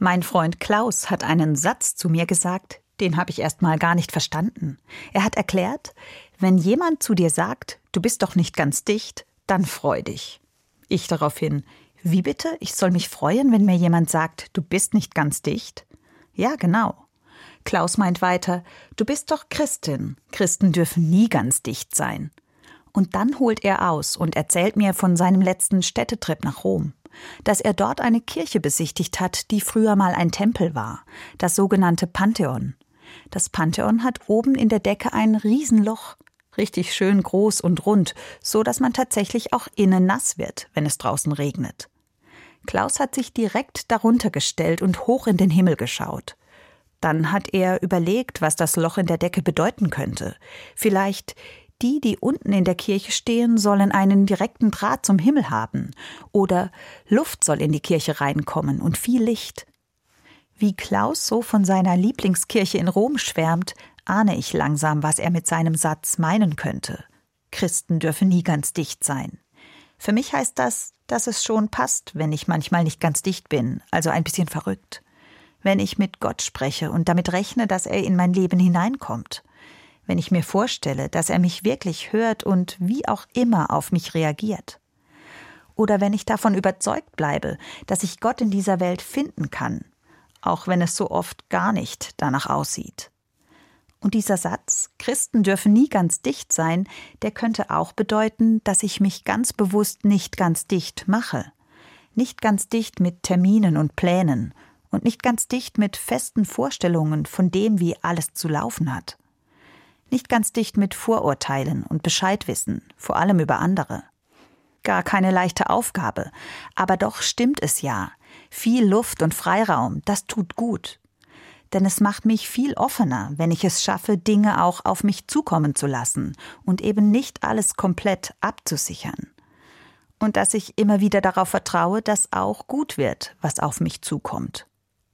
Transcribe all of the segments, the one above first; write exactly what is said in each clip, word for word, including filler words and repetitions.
Mein Freund Klaus hat einen Satz zu mir gesagt, den habe ich erst mal gar nicht verstanden. Er hat erklärt, wenn jemand zu dir sagt, du bist doch nicht ganz dicht, dann freu dich. Ich daraufhin, wie bitte? Ich soll mich freuen, wenn mir jemand sagt, du bist nicht ganz dicht? Ja, genau. Klaus meint weiter, du bist doch Christin. Christen dürfen nie ganz dicht sein. Und dann holt er aus und erzählt mir von seinem letzten Städtetrip nach Rom. Dass er dort eine Kirche besichtigt hat, die früher mal ein Tempel war, das sogenannte Pantheon. Das Pantheon hat oben in der Decke ein Riesenloch, richtig schön groß und rund, so dass man tatsächlich auch innen nass wird, wenn es draußen regnet. Klaus hat sich direkt darunter gestellt und hoch in den Himmel geschaut. Dann hat er überlegt, was das Loch in der Decke bedeuten könnte. Vielleicht die, die unten in der Kirche stehen, sollen einen direkten Draht zum Himmel haben. Oder Luft soll in die Kirche reinkommen und viel Licht. Wie Klaus so von seiner Lieblingskirche in Rom schwärmt, ahne ich langsam, was er mit seinem Satz meinen könnte. Christen dürfen nie ganz dicht sein. Für mich heißt das, dass es schon passt, wenn ich manchmal nicht ganz dicht bin, also ein bisschen verrückt. Wenn ich mit Gott spreche und damit rechne, dass er in mein Leben hineinkommt. Wenn ich mir vorstelle, dass er mich wirklich hört und wie auch immer auf mich reagiert. Oder wenn ich davon überzeugt bleibe, dass ich Gott in dieser Welt finden kann, auch wenn es so oft gar nicht danach aussieht. Und dieser Satz, Christen dürfen nie ganz dicht sein, der könnte auch bedeuten, dass ich mich ganz bewusst nicht ganz dicht mache. Nicht ganz dicht mit Terminen und Plänen und nicht ganz dicht mit festen Vorstellungen von dem, wie alles zu laufen hat. Nicht ganz dicht mit Vorurteilen und Bescheidwissen, vor allem über andere. Gar keine leichte Aufgabe, aber doch stimmt es ja. Viel Luft und Freiraum, das tut gut. Denn es macht mich viel offener, wenn ich es schaffe, Dinge auch auf mich zukommen zu lassen und eben nicht alles komplett abzusichern. Und dass ich immer wieder darauf vertraue, dass auch gut wird, was auf mich zukommt.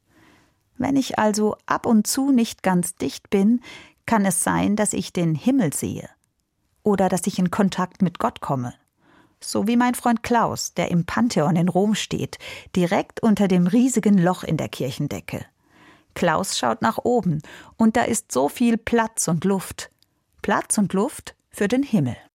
Wenn ich also ab und zu nicht ganz dicht bin, kann es sein, dass ich den Himmel sehe oder dass ich in Kontakt mit Gott komme. So wie mein Freund Klaus, der im Pantheon in Rom steht, direkt unter dem riesigen Loch in der Kirchendecke. Klaus schaut nach oben und da ist so viel Platz und Luft. Platz und Luft für den Himmel.